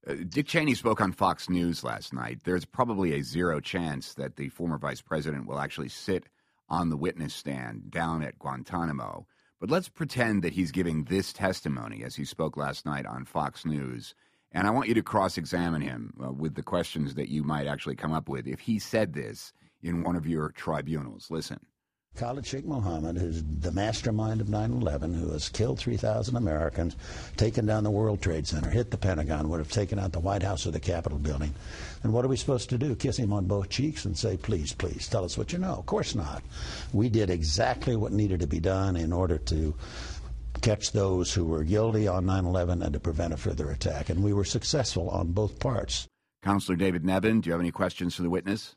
Dick Cheney spoke on Fox News last night. There's probably a zero chance that the former vice president will actually sit on the witness stand down at Guantanamo. But let's pretend that he's giving this testimony as he spoke last night on Fox News. And I want you to cross-examine him with the questions that you might actually come up with if he said this in one of your tribunals. Listen. Khalid Sheikh Mohammed, who's the mastermind of 9/11, who has killed 3,000 Americans, taken down the World Trade Center, hit the Pentagon, would have taken out the White House or the Capitol building. And what are we supposed to do? Kiss him on both cheeks and say, please, please, tell us what you know? Of course not. We did exactly what needed to be done in order to catch those who were guilty on 9/11 and to prevent a further attack. And we were successful on both parts. Counselor David Nevin, do you have any questions for the witness?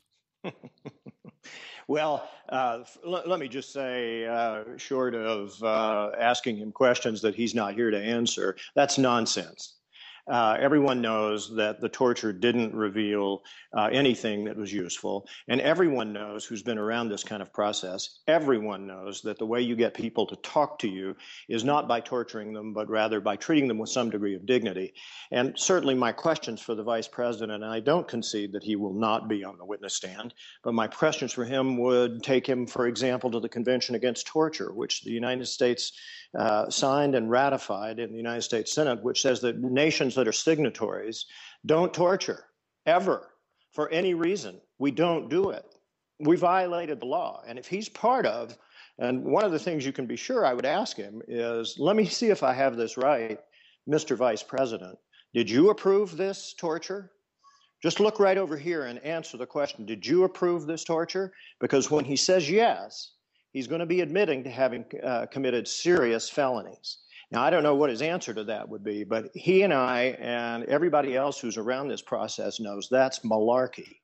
Well, let me just say, short of asking him questions that he's not here to answer, that's nonsense. Everyone knows that the torture didn't reveal anything that was useful. And everyone knows who's been around this kind of process, everyone knows that the way you get people to talk to you is not by torturing them, but rather by treating them with some degree of dignity. And certainly my questions for the vice president, and I don't concede that he will not be on the witness stand, but my questions for him would take him, for example, to the Convention Against Torture, which the United States signed and ratified in the United States Senate, which says that nations that are signatories don't torture, ever, for any reason. We don't do it. We violated the law. And if he's part of, and one of the things you can be sure I would ask him is, let me see if I have this right, Mr. Vice President, did you approve this torture? Just look right over here and answer the question, did you approve this torture? Because when he says yes, he's going to be admitting to having committed serious felonies. Now, I don't know what his answer to that would be, but he and I and everybody else who's around this process knows that's malarkey.